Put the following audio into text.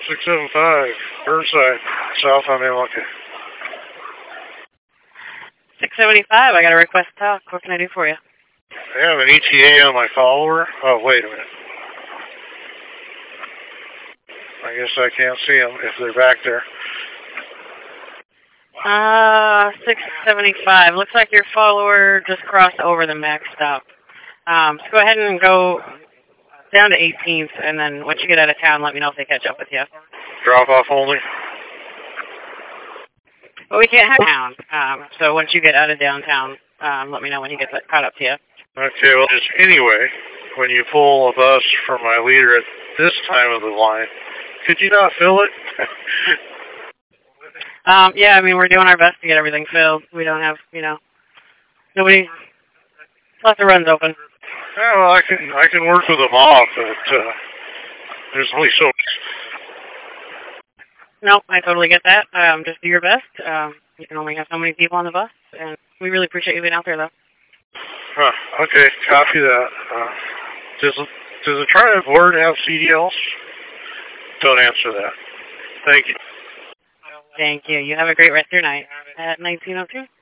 675, Burnside, south on Amilca. 675, I got a request to talk. What can I do for you? I have an ETA on my follower. Oh, wait a minute. I guess I can't see them if they're back there. 675. Looks like your follower just crossed over the max stop. So go ahead and go down to 18th, and then once you get out of town, let me know if they catch up with you. Drop off only? Well, we can't have town. So once you get out of downtown, let me know when he gets caught up to you. Okay, well, just anyway, when you pull a bus from my leader at this time of the line, could you not fill it? Yeah, I mean, we're doing our best to get everything filled. We don't have, nobody, lots of runs open. Yeah, well, I can work with them off, but there's only so much. No, I totally get that. Just do your best. You can only have so many people on the bus, and we really appreciate you being out there, though. Okay, copy that. Does the Triumph board have CDLs? Don't answer that. Thank you. Thank you. You have a great rest of your night. At 1902.